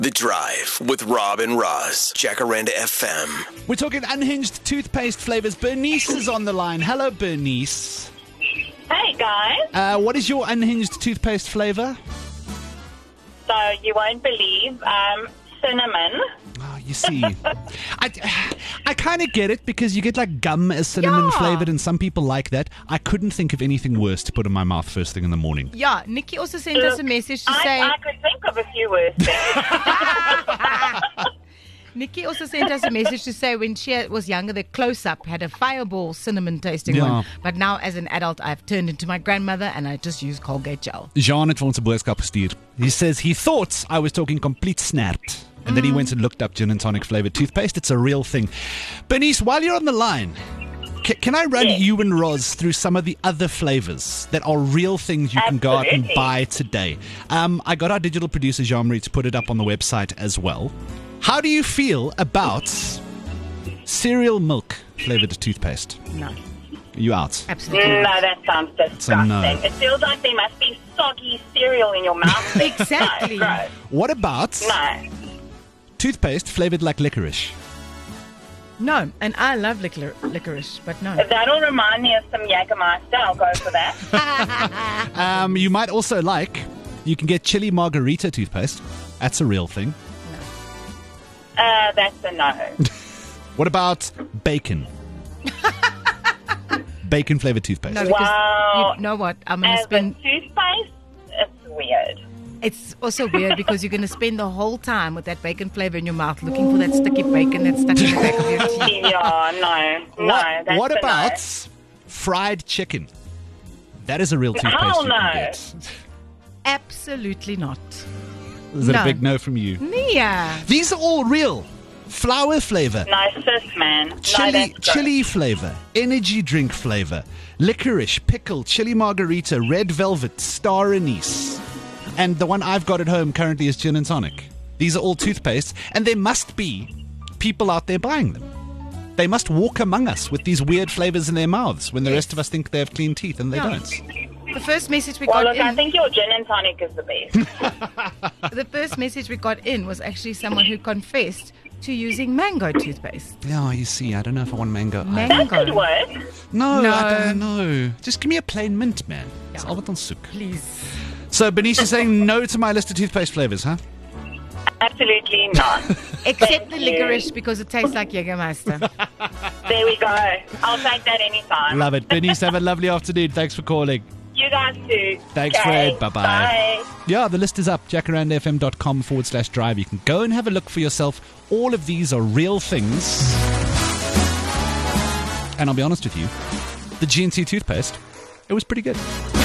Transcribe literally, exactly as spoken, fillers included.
The Drive with Rob and Roz, Jacaranda F M. We're talking unhinged toothpaste flavors. Bernice is on the line. Hello, Bernice. Hey, guys. Uh, what is your unhinged toothpaste flavor? So you won't believe, um, cinnamon. Oh, you see, I, I kind of get it because you get like gum as cinnamon Yeah. flavored, and some people like that. I couldn't think of anything worse to put in my mouth first thing in the morning. Yeah, Nikki also sent us a message to I, say... I could think of a few words there. Nikki also sent us a message to say when she was younger, the Close-Up had a fireball cinnamon tasting Yeah. one. But now as an adult, I've turned into my grandmother and I just use Colgate gel. Jean het vir ons 'n boodskap gestuur. He says he thought I was talking complete snert. And then he went and looked up gin and tonic flavored toothpaste. It's a real thing. Bernice, while you're on the line, ca- can I run Yes. you and Roz through some of the other flavors that are real things you can go out and Absolutely. buy today? Um, I got our digital producer, Jean-Marie, to put it up on the website as well. How do you feel about cereal milk flavored toothpaste? No, Are you out? absolutely No, not. that sounds disgusting. no. It feels like there must be soggy cereal in your mouth. Exactly. No, gross. What about No. toothpaste flavored like licorice? No, and I love licor- licorice, but no. If that'll remind me of some Jägermeister, I'll go for that. Um, you might also like, you can get chili margarita toothpaste. That's a real thing. Uh, that's a no. What about bacon? Bacon flavored toothpaste. No, because Wow. you know what? I'm going to As a spend... toothpaste, it's weird. It's also weird because you're going to spend the whole time with that bacon flavor in your mouth looking for that sticky bacon that's stuck in the back of your teeth. Yeah, no. No, what that's what a about no. fried chicken? That is a real toothpaste Hell you no. can get. Absolutely not. Is it a No. big no from you? Nia. These are all real. Flour flavor. No, sis, man. No, Chili, that's gross. chili flavor, energy drink flavor, licorice, pickle, chili margarita, red velvet, star anise. And the one I've got at home currently is gin and tonic. These are all toothpastes, and there must be people out there buying them. They must walk among us with these weird flavors in their mouths when the rest of us think they have clean teeth and they Yeah. don't. The first message we Well, got look, I in, think your gin and tonic is the best. the first message we got in was actually someone who confessed to using mango toothpaste. Yeah, you see, I don't know if I want mango. That Mango. could work. No, No. I don't know. Just give me a plain mint, man. It's Yeah. all on souk. Please. So, Benicia saying no to my list of toothpaste flavors, huh? Absolutely not. Except Thank the you. licorice because it tastes like Jägermeister. There we go. I'll take that anytime. Love it. Benicia, have a lovely afternoon. Thanks for calling. You guys too. Thanks, Okay, Fred. Bye-bye. Bye. Yeah, the list is up. jacarandafm.com forward slash drive. You can go and have a look for yourself. All of these are real things. And I'll be honest with you, the G N C toothpaste, it was pretty good.